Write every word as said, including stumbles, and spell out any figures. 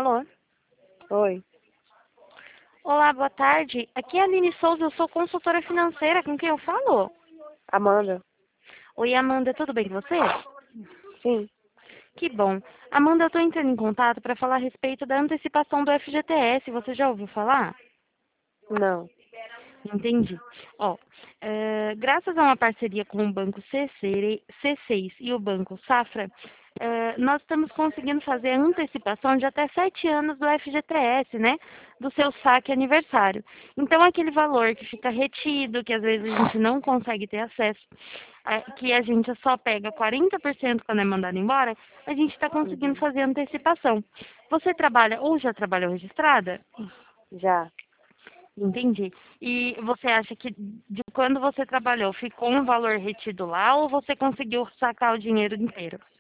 Alô? Oi, Olá, boa tarde. Aqui é a Aline Souza, eu sou consultora financeira. Com quem eu falo? Amanda? Oi, Amanda, tudo bem com você? Sim, Que bom. Amanda, eu estou entrando em contato para falar a respeito da antecipação do F G T S. Você já ouviu falar? não. Entendi. Ó, eh, graças a uma parceria com o Banco C seis e o Banco Safra, eh, nós estamos conseguindo fazer a antecipação de até sete anos do F G T S, né? Do seu saque aniversário. Então, aquele valor que fica retido, que às vezes a gente não consegue ter acesso, eh, que a gente só pega quarenta por cento quando é mandado embora, a gente está conseguindo Uhum. fazer a antecipação. Você trabalha ou já trabalhou registrada? Já. Entendi. E você acha que de quando você trabalhou ficou um valor retido lá ou você conseguiu sacar o dinheiro inteiro?